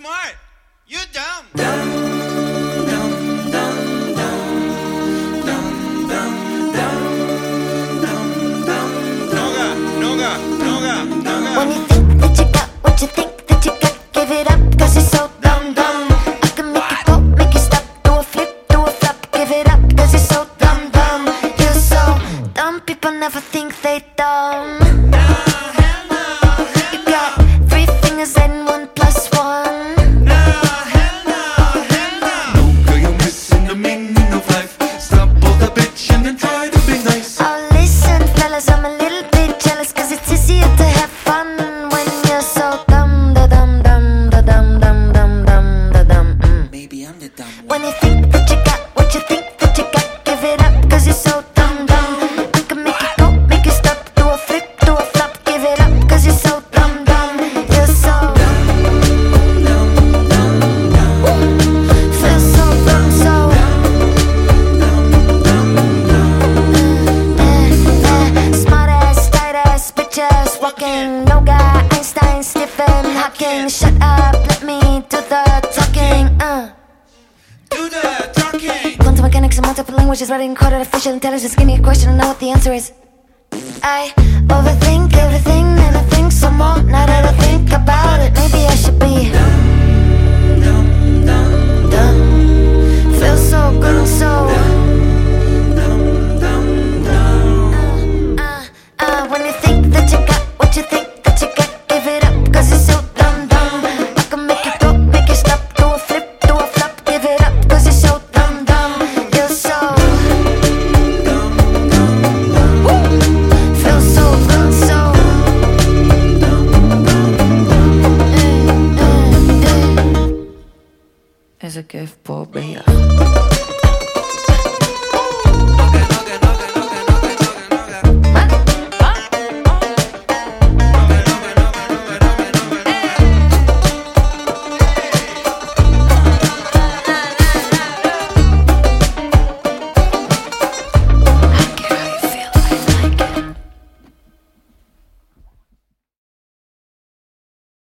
smart. You dumb. When you think that you got what you think that you got, give it up, cause you're so dumb, dumb. I can make it go, make it stop, do a flip, do a flop, give it up, cause you're so dumb, dumb. You're so dumb, people never think they dumb. You got 3 fingers and 1 plus 1. No, girl, you're missing the meaning of life. Stop all the bitching and try to be nice. Oh, listen, fellas, I'm a little bit jealous, cause it's easier to have fun when you're so dumb, da dum dum, da dum dum dum dum, da dum. Maybe I'm the dumb one. When you think that you got what you think that you got, give it up, cause you're so dumb, dumb. I can make it go, make it stop, do a flip, do a flop, give it up, cause you're so dumb, dumb. You're so feel so dumb, so smart ass, tight ass, bitch ass, walking, no guy, Einstein, Stephen Hawking. Shut up, let me do the talking, Do the talking. Quantum mechanics and multiple languages, writing code, artificial intelligence. Give me a question, I know what the answer is. I overthink everything and I think some more. Now that I think about it, maybe I should be dumb. Feels so good and so when you think that you got what you think that you got, give it up, cause you're so dumb, dumb. I can make it go, make it stop, do a flip, do a flop, give it up, cause you're so dumb, dumb. You're so feel so good, so Ese que es pop, bella.